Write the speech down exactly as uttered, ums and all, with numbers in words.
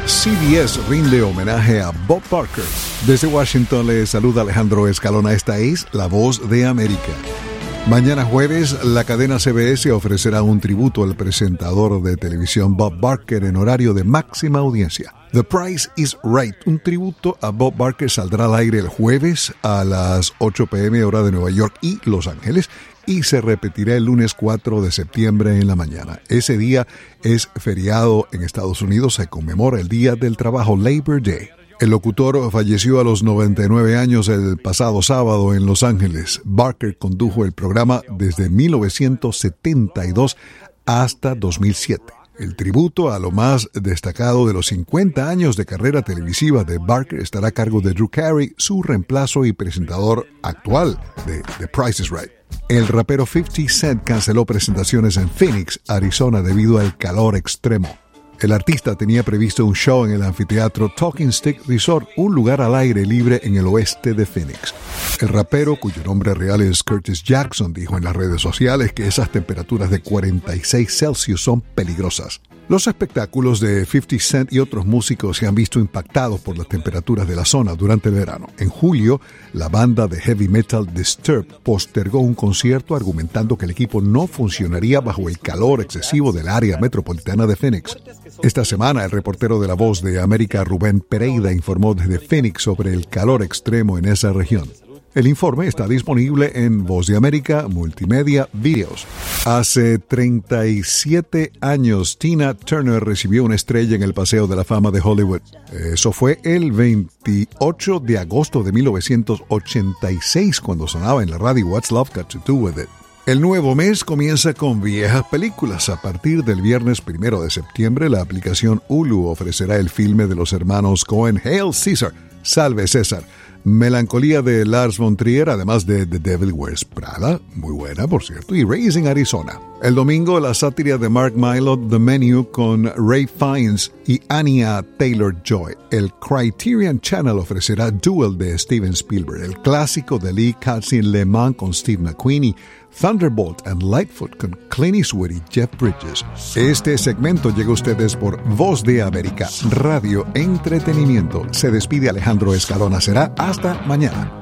C B S rinde homenaje a Bob Barker. Desde Washington le saluda Alejandro Escalona. Esta es La Voz de América. Mañana jueves, la cadena C B S ofrecerá un tributo al presentador de televisión Bob Barker en horario de máxima audiencia. The Price is Right, un tributo a Bob Barker, saldrá al aire el jueves a las ocho p m hora de Nueva York y Los Ángeles y se repetirá el lunes cuatro de septiembre en la mañana. Ese día es feriado en Estados Unidos, se conmemora el Día del Trabajo, Labor Day. El locutor falleció a los noventa y nueve años el pasado sábado en Los Ángeles. Barker condujo el programa desde mil novecientos setenta y dos hasta dos mil siete. El tributo a lo más destacado de los cincuenta años de carrera televisiva de Barker estará a cargo de Drew Carey, su reemplazo y presentador actual de The Price is Right. El rapero fifty Cent canceló presentaciones en Phoenix, Arizona, debido al calor extremo. El artista tenía previsto un show en el anfiteatro Talking Stick Resort, un lugar al aire libre en el oeste de Phoenix. El rapero, cuyo nombre real es Curtis Jackson, dijo en las redes sociales que esas temperaturas de cuarenta y seis Celsius son peligrosas. Los espectáculos de fifty Cent y otros músicos se han visto impactados por las temperaturas de la zona durante el verano. En julio, la banda de heavy metal Disturbed postergó un concierto argumentando que el equipo no funcionaría bajo el calor excesivo del área metropolitana de Phoenix. Esta semana, el reportero de La Voz de América, Rubén Pereira, informó desde Phoenix sobre el calor extremo en esa región. El informe está disponible en Voz de América Multimedia Videos. Hace treinta y siete años, Tina Turner recibió una estrella en el Paseo de la Fama de Hollywood. Eso fue el veintiocho de agosto de mil novecientos ochenta y seis, cuando sonaba en la radio What's Love Got to Do With It. El nuevo mes comienza con viejas películas. A partir del viernes primero de septiembre, la aplicación Hulu ofrecerá el filme de los hermanos Coen, Hail Caesar, Salve César. Melancolía de Lars von Trier, además de The Devil Wears Prada, muy buena por cierto, y Raising Arizona. El domingo, la sátira de Mark Mylod, The Menu, con Ray Fiennes y Anya Taylor-Joy. El Criterion Channel ofrecerá Duel de Steven Spielberg, el clásico de Lee Katzin Le Mans con Steve McQueen y Thunderbolt and Lightfoot con Clint Eastwood y Jeff Bridges. Este segmento llega a ustedes por Voz de América, Radio Entretenimiento. Se despide Alejandro Escalona. Será hasta mañana.